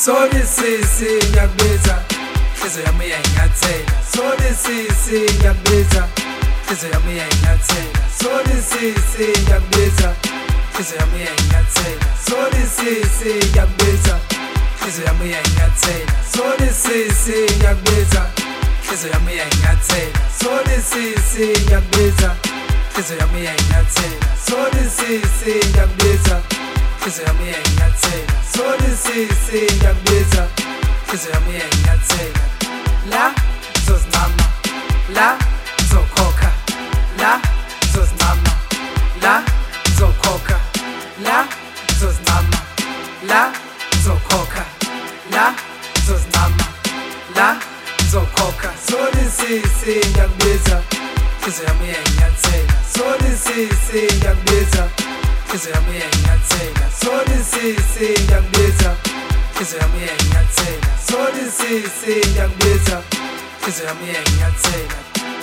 Sorry sisi ngiyakubiza Hliziyo yami iyanyathela Sorry sisi ngiyakubiza Hliziyo yami iyanyathela Sorry sisi ngiyakubiza Hliziyo yami iyanyathela Sorry sisi ngiyakubiza Hliziyo yami iyanyathela Sorry sisi ngiyakubiza Hliziyo yami iyanyathela Sorry sisi ngiyakubiza Hliziyo yami iyanyathela Sorry sisi ngiyakubiza Hliziyo yami iyanyathela Sorry sisi ngiyakubiza Hliziyo yami iyanyathela La zozinama La zokhokha La zozinama La zokhokha La zozinama La zokhokha La zozinama La zokhokha Sorry sisi ngiyakubiza Hliziyo yami iyanyathela Sorry sisi ngiyakubiza Hliziyo yami iyanyathela Sorry sisi ngiyakubiza Hliziyo yami iyanyathela Sorry sisi ngiyakubiza Hliziyo yami iyanyathela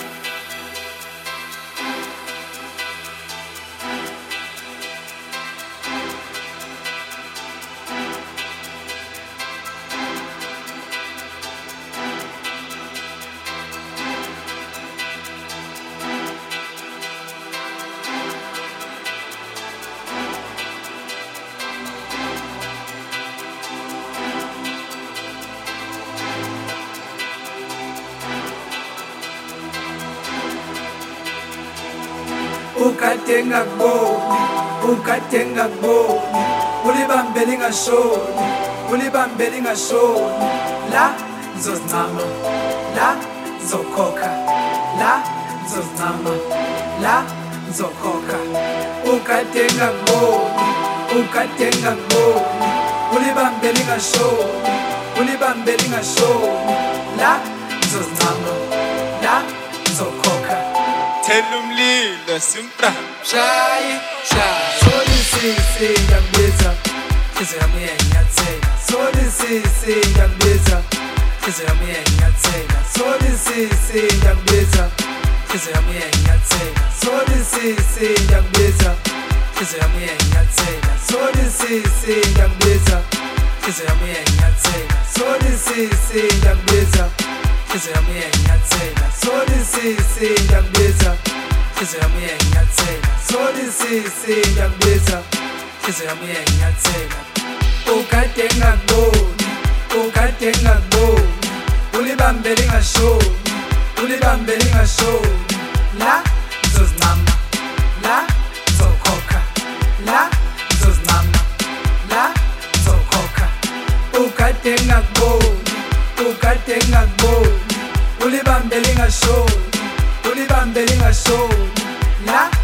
Ukade ngakuboni, ukade ngakuboni Ulibambe lingashoni, ulibambe lingashoni La zozinama, la zokhokha La zozinama, la zokhokha Ukade ngakuboni, ukade ngakuboni Ulibambe lingashoni, ulibambe lingashoni La zozinama, la zokhokha Tell umlilo simpra Shayi, shayi Sorry sisi ngiyakubiza Hliziyo yami iyanyathela Sorry sisi ngiyakubiza Hliziyo yami iyanyathela Sorry sisi ngiyakubiza Hliziyo yami iyanyathela Sorry sisi ngiyakubiza Hliziyo yami iyanyathela Sorry sisi ngiyakubiza Hliziyo yami iyanyathela Sorry sisi ngiyakubiza Hliziyo yami iyanyathela Sorry sisi ngiyakubiza Hliziyo yami iyanyathela Sorry sisi ngiyakubiza Hliziyo yami iyanyathela Ukade ngakuboni, ukade ngakuboni Ulibambe lingashoni, ulibambe lingashoni La zozinama, la zokhokha La zozinama, la zokhokha Ukade ngakuboni, ukade ngakuboni Ulibambe lingashoni, ulibambe lingashoni La